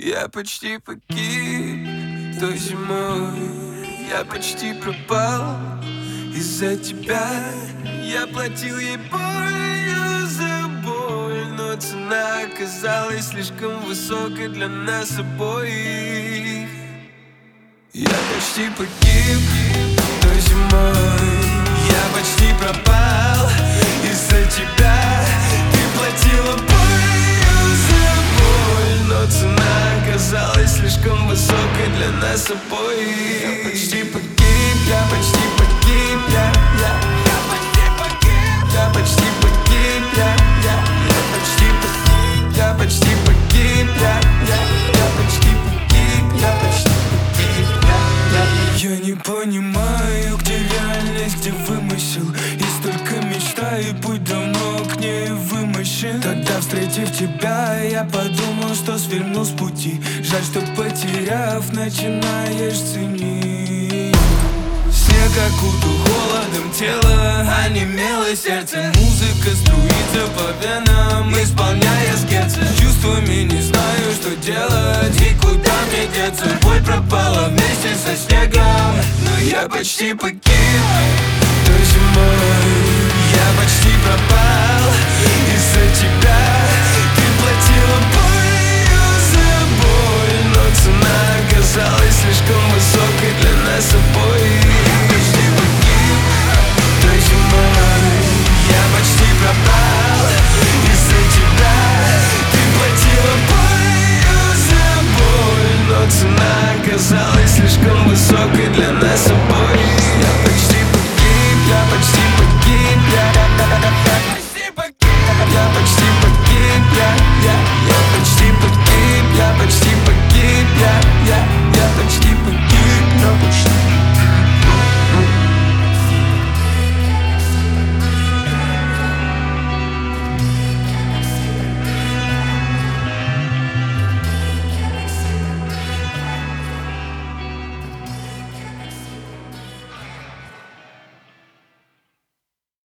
Я почти погиб той зимой, я почти пропал из-за тебя. Я платил ей болью за боль, но цена оказалась слишком высокой для нас обоих. Я почти погиб той зимой, я почти пропал из-за тебя. Ты платила болью за боль, но цена оказалась слишком высокой для нас обоих. Я почти погиб, я почти погиб, я почти погиб, я почти погиб, я почти погиб, я почти погиб, я почти погиб, я почти погиб, я не понимаю, где реальность, где вымысел. И столько мечтай, путь давно к ней вымощен. Тогда, встретив тебя, я подумал, что свернул с пути. Жаль, что потеряв, начинаешь ценить. Снег окутал холодом тело, онемело сердце. Музыка струится по венам, исполняя скетчи. Чувствами не знаю, что делать и куда мне деться. Боль пропала вместе со снегом, но я почти погиб той зимой. Я почти пропал из-за тебя.